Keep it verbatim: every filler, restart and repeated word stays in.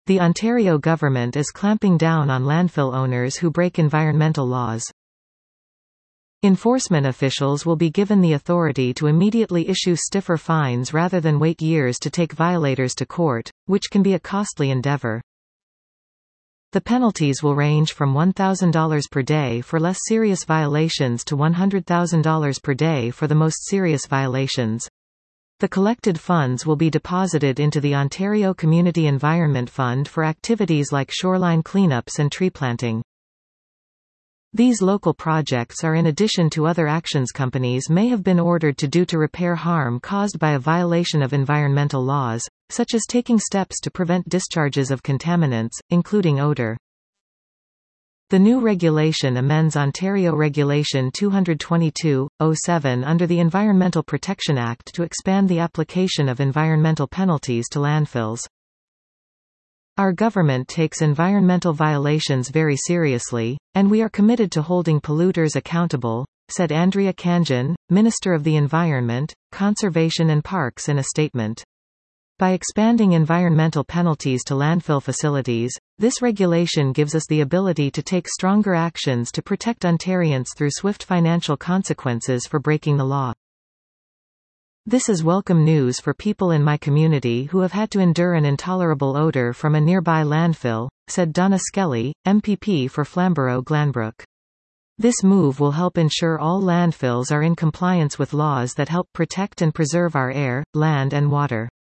The Ontario government is clamping down on landfill owners who break environmental laws. Enforcement officials will be given the authority to immediately issue stiffer fines rather than wait years to take violators to court, which can be a costly endeavor. The penalties will range from one thousand dollars per day for less serious violations to one hundred thousand dollars per day for the most serious violations. The collected funds will be deposited into the Ontario Community Environment Fund for activities like shoreline cleanups and tree planting. These local projects are in addition to other actions companies may have been ordered to do to repair harm caused by a violation of environmental laws, such as taking steps to prevent discharges of contaminants, including odor. The new regulation amends Ontario Regulation two twenty-two dash oh seven under the Environmental Protection Act to expand the application of environmental penalties to landfills. Our government takes environmental violations very seriously, and we are committed to holding polluters accountable, said Andrea Kangin, Minister of the Environment, Conservation and Parks in a statement. By expanding environmental penalties to landfill facilities, this regulation gives us the ability to take stronger actions to protect Ontarians through swift financial consequences for breaking the law. This is welcome news for people in my community who have had to endure an intolerable odor from a nearby landfill, said Donna Skelly, M P P for Flamborough-Glanbrook. This move will help ensure all landfills are in compliance with laws that help protect and preserve our air, land and water.